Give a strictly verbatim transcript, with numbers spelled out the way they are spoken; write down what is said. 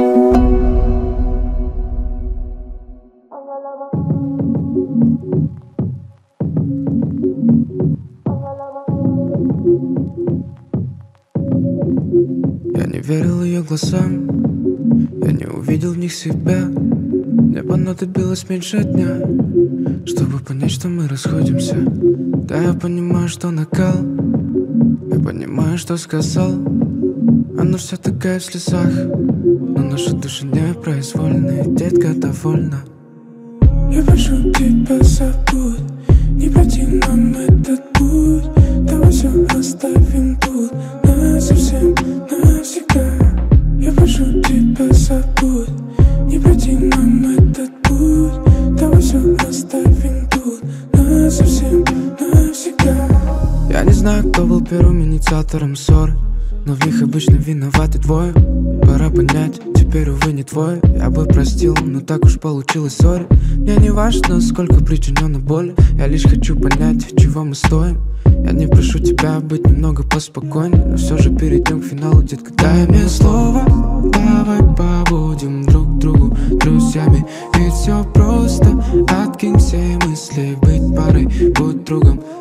Я не верил ее глазам, я не увидел в них себя. Мне понадобилось меньше дня, чтобы понять, что мы расходимся. Да, я понимаю, что накал, я понимаю, что сказал. Она вся такая в слезах, но наши души непроизвольны, детка довольна. Я прошу тебя, забудь, не пройти нам этот путь. Давай все оставим тут, насовсем, навсегда. Я прошу тебя, забудь, не пройти нам этот путь. Давай все оставим тут, насовсем, навсегда. Я не знаю, кто был первым инициатором ссоры, но в них обычно виноваты двое. Пора понять, теперь, увы, не твой. Я бы простил, но так уж получилось, сори. Мне не важно, сколько причинено боли, я лишь хочу понять, чего мы стоим. Я не прошу тебя быть немного поспокойнее, но все же перейдем к финалу, детка. Дай мне слово, давай побудем друг другу друзьями. Ведь все просто, откинь все мысли, быть парой, будь другом.